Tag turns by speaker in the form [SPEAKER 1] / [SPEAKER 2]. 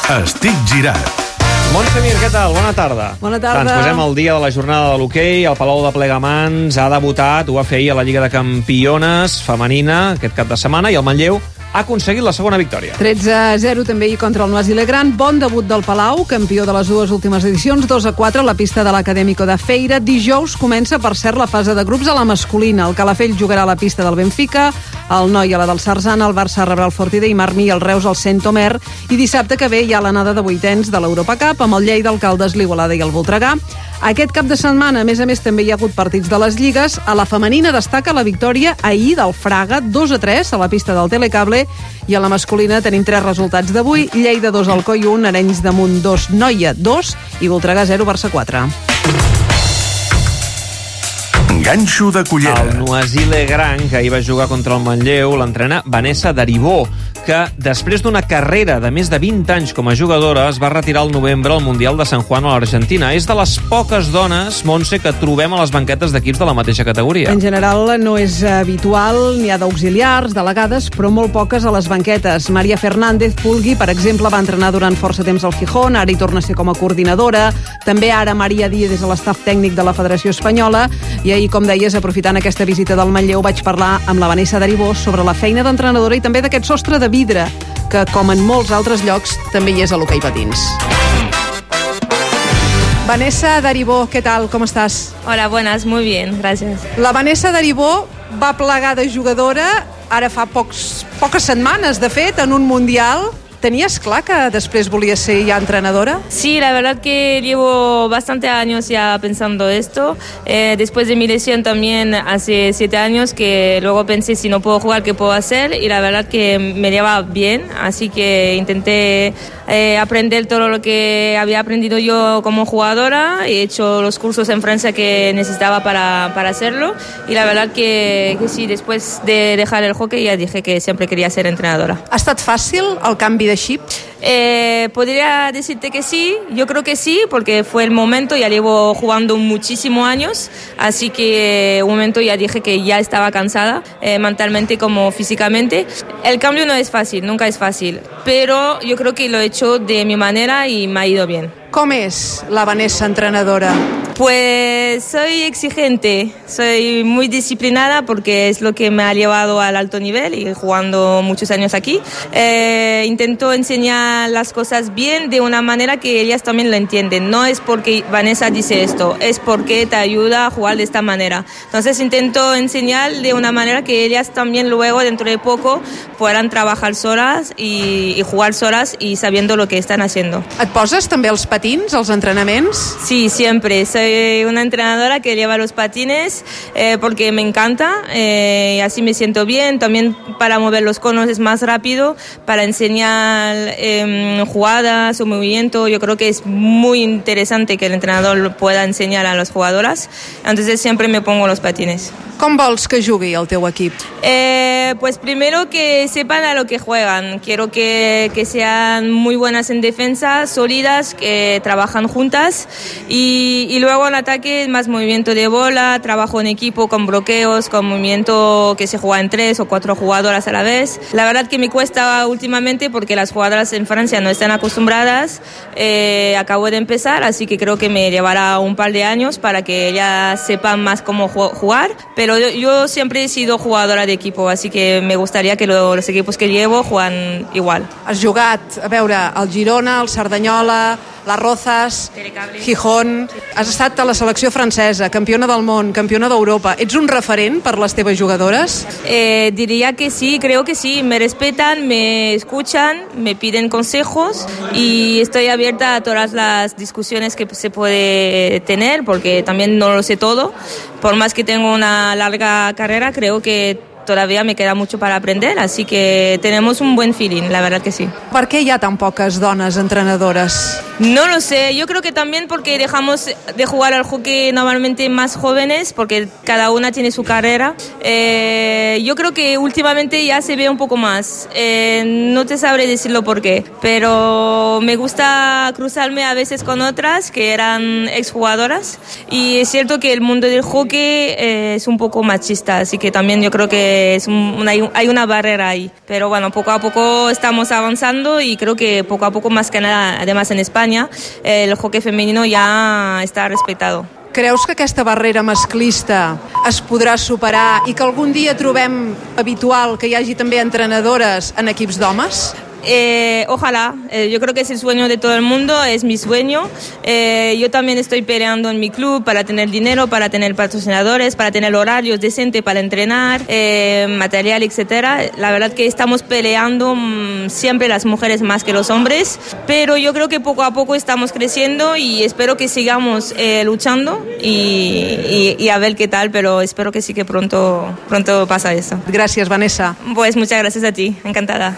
[SPEAKER 1] Estic girat.
[SPEAKER 2] Montse Mir, què tal? Bona tarda.
[SPEAKER 3] Bona tarda.
[SPEAKER 2] Ens posem al dia de la jornada de l'hoquei. El Palau de Plegamans ha debutat, ho va fer ahir a la Lliga de Campiones femenina aquest cap de setmana, i el Manlleu ha aconseguit la segona victòria.
[SPEAKER 3] 13-0 també hi contra el Noisy-le-Grand. Bon debut del Palau, campió de les dues últimes edicions, 2-4 a la pista de l'Acadèmico de Feira. Dijous comença, per cert, la fase de grups a la masculina. El Calafell jugarà a la pista del Benfica, el Noi a la del Sarzana, el Barça rebrà el Fortí i Marmí, el Reus al Saint-Omer, i dissabte que ve hi ha l'anada de vuitens de l'Europa Cup amb el Lleida, el Caldes, l'Igualada i el Voltregà. Aquest cap de setmana, a més, també hi ha hagut partits de les lligues. A la femenina destaca la victòria ahir del Fraga, 2-3 a la pista del Telecable, i a la masculina tenim 3 resultats d'avui: Lleida 2, Alcoi 1, Arenys de Munt 2, Noia 2 i Voltregà 0, Barça 4.
[SPEAKER 1] Ganxo de cullera.
[SPEAKER 2] El Noisy-le-Grand, que ahir va jugar contra el Manlleu, l'entrena Vanessa Daribó, que després d'una carrera de més de 20 anys com a jugadora es va retirar al novembre al Mundial de San Juan a l'Argentina. És de les poques dones, Montse, que trobem a les banquetes d'equips de la mateixa categoria.
[SPEAKER 3] En general no és habitual, n'hi ha d'auxiliars, delegades, però molt poques a les banquetes. Maria Fernández Pulgui, per exemple, va entrenar durant força temps al Gijón, ara hi torna a ser com a coordinadora. També ara Maria Díez és a l'estaf tècnic de la Federació Espanyola, i ahir, com deies, aprofitant aquesta visita del Manlleu, vaig parlar amb la Vanessa Daribó sobre la feina d'entrenadora i també d'aquest sostre de vidre, que, com en molts altres llocs, també hi és a l'hoquei patins. Vanessa Daribó, què tal? Com estàs?
[SPEAKER 4] Hola, buenas, muy bien, gracias.
[SPEAKER 3] La Vanessa Daribó va plegar de jugadora ara fa poques setmanes, de fet, en un Mundial. ¿Tenías clar que después volías ser ya entrenadora?
[SPEAKER 4] Sí, la verdad que llevo bastante años ya pensando esto. Después de mi lesión también hace 7 años que luego pensé si no puedo jugar, ¿qué puedo hacer? Y la verdad que me lleva bien, así que intenté aprender todo lo que había aprendido yo como jugadora. He hecho los cursos en Francia que necesitaba para hacerlo. Y la verdad que sí, después de dejar el hockey ya dije que siempre quería ser entrenadora.
[SPEAKER 3] ¿Ha estat fàcil el canvi de chip?
[SPEAKER 4] Podría decirte que sí, yo creo que sí, porque fue el momento, ya llevo jugando muchísimos años, así que un momento ya dije que ya estaba cansada, mentalmente como físicamente. El cambio no es fácil, nunca es fácil, pero yo creo que lo he hecho de mi manera y me ha ido bien.
[SPEAKER 3] Com és la Vanessa entrenadora?
[SPEAKER 4] Pues soy exigente, soy muy disciplinada porque es lo que me ha llevado al alto nivel y jugando muchos años aquí. Intento enseñar las cosas bien de una manera que ellas también lo entienden. No es porque Vanessa dice esto, es porque te ayuda a jugar de esta manera. Entonces intento enseñar de una manera que ellas también luego, dentro de poco, puedan trabajar solas y jugar solas y sabiendo lo que están haciendo.
[SPEAKER 3] Et poses també els patins, els entrenaments?
[SPEAKER 4] Sí, siempre. Soy una entrenadora que lleva los patines porque me encanta y así me siento bien. También para mover los conos es más rápido, para enseñar jugadas o movimiento. Yo creo que es muy interesante que el entrenador pueda enseñar a las jugadoras. Entonces siempre me pongo los patines.
[SPEAKER 3] Com vols que jugui el teu equip?
[SPEAKER 4] Pues primero que sepan a lo que juegan. Quiero que sean muy buenas en defensa, sólidas, que trabajan juntas y luego en ataque más movimiento de bola, trabajo en equipo con bloqueos, con movimiento que se juega en 3 o 4 jugadoras a la vez. La verdad que me cuesta últimamente porque las jugadoras en Francia no están acostumbradas. Acabo de empezar, así que creo que me llevará un par de años para que ellas sepan más cómo jugar. Pero yo siempre he sido jugadora de equipo, así que me gustaría que los equipos que llevo juegan igual.
[SPEAKER 3] Has jugat, a veure, el Girona, el Cerdanyola, les Rozas, Gijón. Has estat a la selecció francesa, campiona del món, campiona d'Europa. Ets un referent per les teves jugadores?
[SPEAKER 4] Diría que sí, creo que sí. Me respetan, me escuchan, me piden consejos y estoy abierta a todas las discusiones que se puede tener porque también no lo sé todo. Por más que tengo una larga carrera, creo que todavía me queda mucho para aprender, así que tenemos un buen feeling, la verdad que sí.
[SPEAKER 3] Per què hi ha tan poques dones entrenadores?
[SPEAKER 4] No lo sé, yo creo que también porque dejamos de jugar al hockey normalmente más jóvenes, porque cada una tiene su carrera. Yo creo que últimamente ya se ve un poco más. No te sabré decirlo por qué, pero me gusta cruzarme a veces con otras que eran exjugadoras y es cierto que el mundo del hockey es un poco machista, así que también yo creo que hay una barrera ahí. Pero bueno, poco a poco estamos avanzando y creo que poco a poco, más que nada, además en España, el hockey femenino ya està respectado.
[SPEAKER 3] Creus que aquesta barrera masclista es podrà superar i que algun dia trobem habitual que hi hagi també entrenadores en equips d'homes?
[SPEAKER 4] Ojalá, yo creo que es el sueño de todo el mundo, es mi sueño. Yo también estoy peleando en mi club para tener dinero, para tener patrocinadores, para tener horarios decentes para entrenar, material, etcétera. La verdad que estamos peleando siempre las mujeres más que los hombres, pero yo creo que poco a poco estamos creciendo y espero que sigamos luchando y a ver qué tal, pero espero que sí que pronto pasa eso.
[SPEAKER 3] Gràcies, Vanessa.
[SPEAKER 4] Pues muchas gracias a ti, encantada.